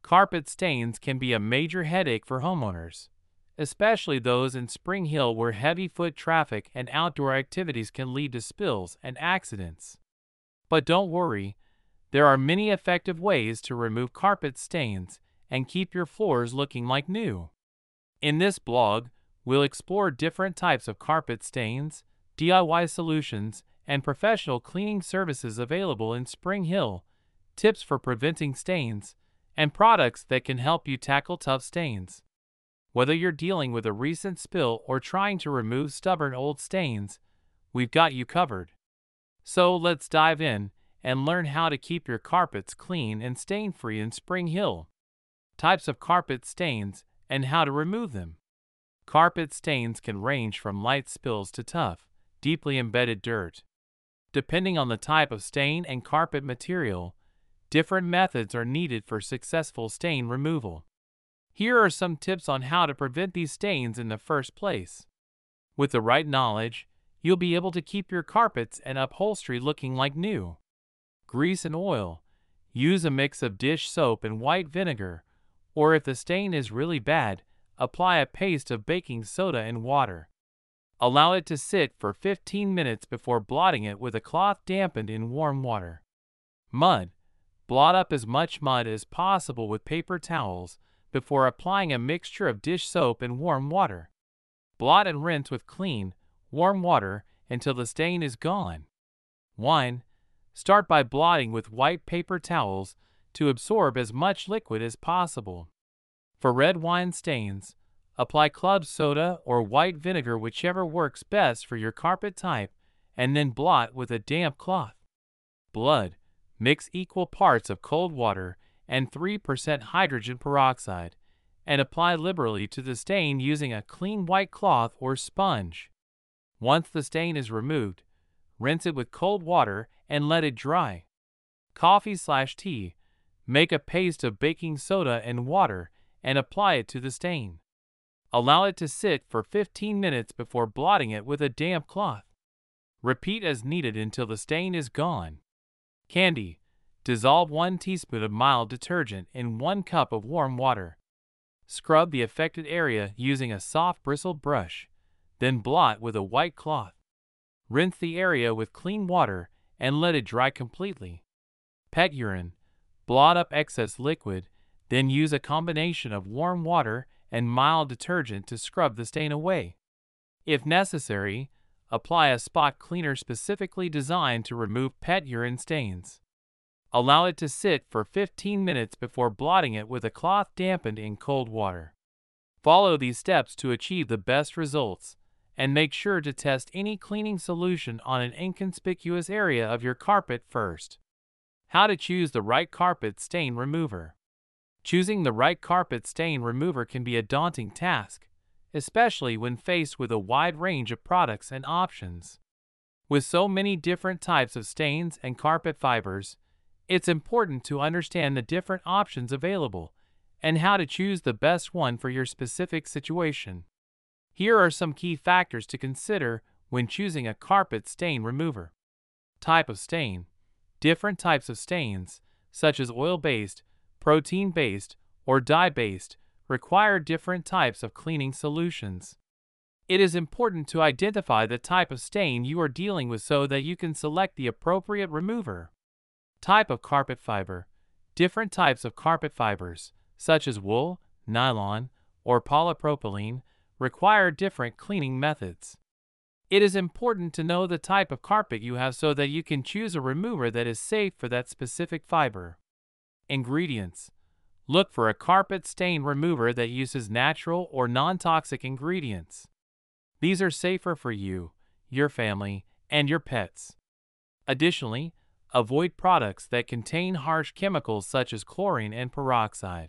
Carpet stains can be a major headache for homeowners, especially those in Spring Hill where heavy foot traffic and outdoor activities can lead to spills and accidents. But don't worry, there are many effective ways to remove carpet stains and keep your floors looking like new. In this blog, we'll explore different types of carpet stains, DIY solutions, and professional cleaning services available in Spring Hill, tips for preventing stains, and products that can help you tackle tough stains. Whether you're dealing with a recent spill or trying to remove stubborn old stains, we've got you covered. So let's dive in and learn how to keep your carpets clean and stain-free in Spring Hill. Types of carpet stains and how to remove them. Carpet stains can range from light spills to tough, deeply embedded dirt. Depending on the type of stain and carpet material, different methods are needed for successful stain removal. Here are some tips on how to prevent these stains in the first place. With the right knowledge, you'll be able to keep your carpets and upholstery looking like new. Grease and oil. Use a mix of dish soap and white vinegar, or if the stain is really bad, apply a paste of baking soda and water. Allow it to sit for 15 minutes before blotting it with a cloth dampened in warm water. Mud. Blot up as much mud as possible with paper towels before applying a mixture of dish soap and warm water. Blot and rinse with clean, warm water until the stain is gone. Wine. Start by blotting with white paper towels to absorb as much liquid as possible. For red wine stains, apply club soda or white vinegar, whichever works best for your carpet type, and then blot with a damp cloth. Blood. Mix equal parts of cold water and 3% hydrogen peroxide, and apply liberally to the stain using a clean white cloth or sponge. Once the stain is removed, rinse it with cold water and let it dry. Coffee/tea. Make a paste of baking soda and water and apply it to the stain. Allow it to sit for 15 minutes before blotting it with a damp cloth. Repeat as needed until the stain is gone. Candy. Dissolve 1 teaspoon of mild detergent in 1 cup of warm water. Scrub the affected area using a soft bristled brush, then blot with a white cloth. Rinse the area with clean water and let it dry completely. Pet urine. Blot up excess liquid, then use a combination of warm water and mild detergent to scrub the stain away. If necessary, apply a spot cleaner specifically designed to remove pet urine stains. Allow it to sit for 15 minutes before blotting it with a cloth dampened in cold water. Follow these steps to achieve the best results, and make sure to test any cleaning solution on an inconspicuous area of your carpet first. How to choose the right carpet stain remover. Choosing the right carpet stain remover can be a daunting task, especially when faced with a wide range of products and options. With so many different types of stains and carpet fibers, it's important to understand the different options available and how to choose the best one for your specific situation. Here are some key factors to consider when choosing a carpet stain remover. Type of stain. Different types of stains, such as oil-based, protein-based, or dye-based, require different types of cleaning solutions. It is important to identify the type of stain you are dealing with so that you can select the appropriate remover. Type of carpet fiber. Different types of carpet fibers, such as wool, nylon, or polypropylene, require different cleaning methods. It is important to know the type of carpet you have so that you can choose a remover that is safe for that specific fiber. Ingredients. Look for a carpet stain remover that uses natural or non-toxic ingredients. These are safer for you, your family, and your pets. Additionally, avoid products that contain harsh chemicals such as chlorine and peroxide.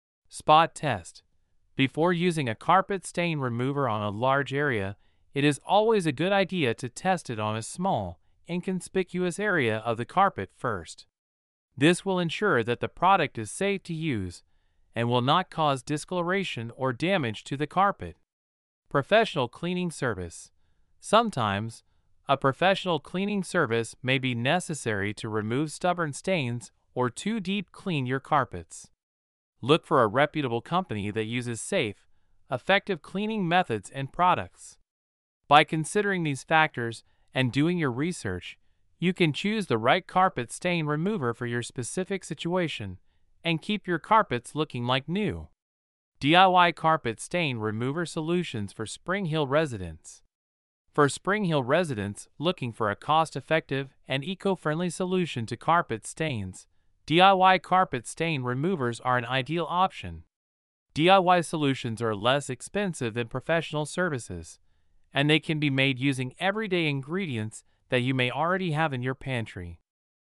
Spot test. Before using a carpet stain remover on a large area, it is always a good idea to test it on a small, inconspicuous area of the carpet first. This will ensure that the product is safe to use and will not cause discoloration or damage to the carpet. Professional cleaning service. Sometimes, a professional cleaning service may be necessary to remove stubborn stains or to deep clean your carpets. Look for a reputable company that uses safe, effective cleaning methods and products. By considering these factors and doing your research, you can choose the right carpet stain remover for your specific situation and keep your carpets looking like new. DIY Carpet Stain Remover Solutions for Spring Hill Residents. For Spring Hill residents looking for a cost-effective and eco-friendly solution to carpet stains, DIY carpet stain removers are an ideal option. DIY solutions are less expensive than professional services, and they can be made using everyday ingredients that you may already have in your pantry.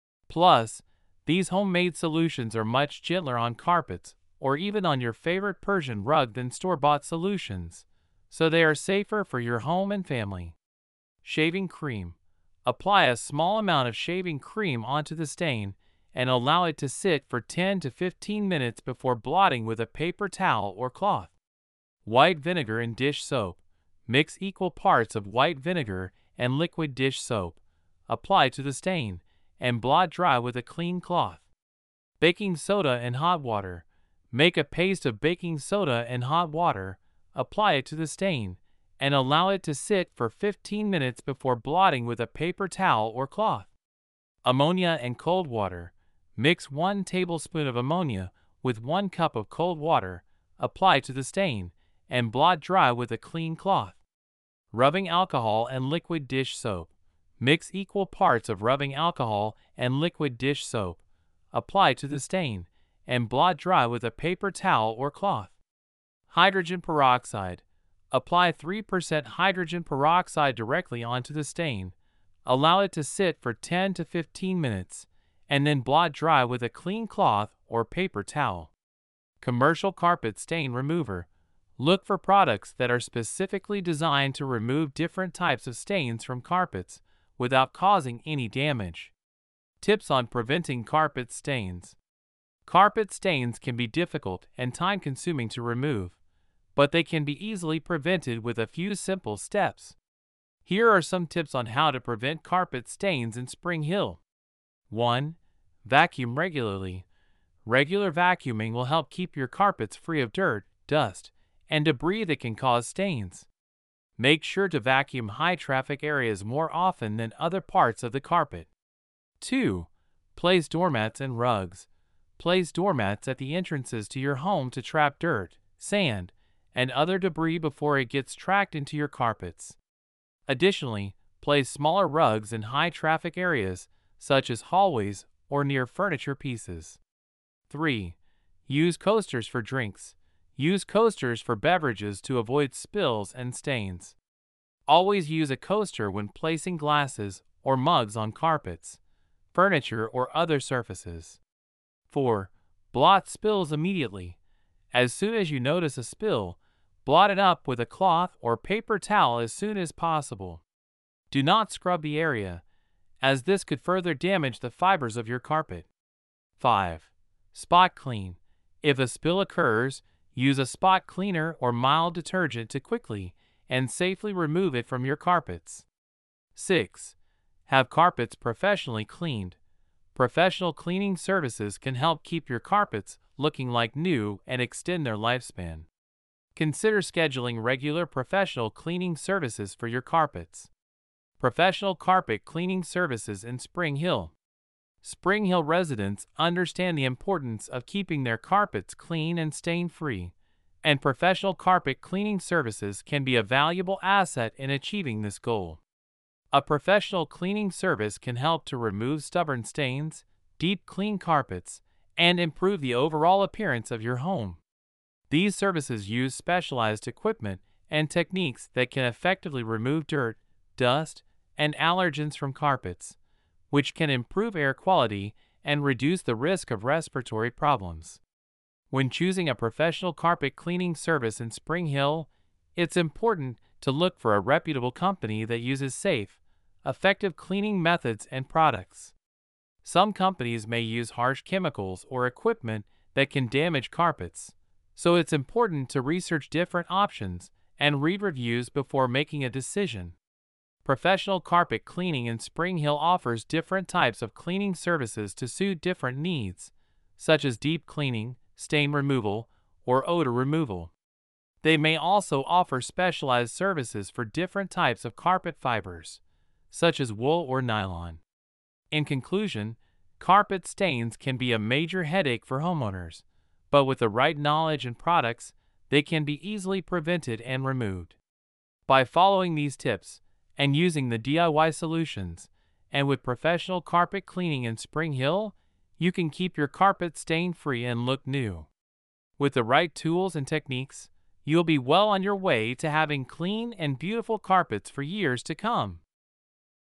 Plus, these homemade solutions are much gentler on carpets or even on your favorite Persian rug than store-bought solutions, so they are safer for your home and family. Shaving cream. Apply a small amount of shaving cream onto the stain and allow it to sit for 10 to 15 minutes before blotting with a paper towel or cloth. White vinegar and dish soap. Mix equal parts of white vinegar and liquid dish soap. Apply to the stain and blot dry with a clean cloth. Baking soda and hot water. Make a paste of baking soda and hot water, apply it to the stain, and allow it to sit for 15 minutes before blotting with a paper towel or cloth. Ammonia and cold water. Mix 1 tablespoon of ammonia with 1 cup of cold water, apply to the stain, and blot dry with a clean cloth. Rubbing alcohol and liquid dish soap. Mix equal parts of rubbing alcohol and liquid dish soap, apply to the stain, and blot dry with a paper towel or cloth. Hydrogen peroxide. Apply 3% hydrogen peroxide directly onto the stain. Allow it to sit for 10 to 15 minutes, and then blot dry with a clean cloth or paper towel. Commercial carpet stain remover. Look for products that are specifically designed to remove different types of stains from carpets without causing any damage. Tips on preventing carpet stains. Carpet stains can be difficult and time-consuming to remove, but they can be easily prevented with a few simple steps. Here are some tips on how to prevent carpet stains in Spring Hill. 1. Vacuum regularly. Regular vacuuming will help keep your carpets free of dirt, dust, and debris that can cause stains. Make sure to vacuum high-traffic areas more often than other parts of the carpet. 2. Place doormats and rugs. Place doormats at the entrances to your home to trap dirt, sand, and other debris before it gets tracked into your carpets. Additionally, place smaller rugs in high-traffic areas, such as hallways or near furniture pieces. 3. Use coasters for drinks. Use coasters for beverages to avoid spills and stains. Always use a coaster when placing glasses or mugs on carpets, furniture, or other surfaces. 4. Blot spills immediately. As soon as you notice a spill, blot it up with a cloth or paper towel as soon as possible. Do not scrub the area, as this could further damage the fibers of your carpet. 5. Spot clean. If a spill occurs, use a spot cleaner or mild detergent to quickly and safely remove it from your carpets. 6. Have carpets professionally cleaned. Professional cleaning services can help keep your carpets looking like new and extend their lifespan. Consider scheduling regular professional cleaning services for your carpets. Professional carpet cleaning services in Spring Hill. Spring Hill residents understand the importance of keeping their carpets clean and stain-free, and professional carpet cleaning services can be a valuable asset in achieving this goal. A professional cleaning service can help to remove stubborn stains, deep clean carpets, and improve the overall appearance of your home. These services use specialized equipment and techniques that can effectively remove dirt, dust, and allergens from carpets, which can improve air quality and reduce the risk of respiratory problems. When choosing a professional carpet cleaning service in Spring Hill, it's important to look for a reputable company that uses safe, effective cleaning methods and products. Some companies may use harsh chemicals or equipment that can damage carpets, so it's important to research different options and read reviews before making a decision. Professional carpet cleaning in Spring Hill offers different types of cleaning services to suit different needs, such as deep cleaning, stain removal, or odor removal. They may also offer specialized services for different types of carpet fibers, such as wool or nylon. In conclusion, carpet stains can be a major headache for homeowners, but with the right knowledge and products, they can be easily prevented and removed. By following these tips and using the DIY solutions, and with professional carpet cleaning in Spring Hill, you can keep your carpet stain-free and look new. With the right tools and techniques, you'll be well on your way to having clean and beautiful carpets for years to come.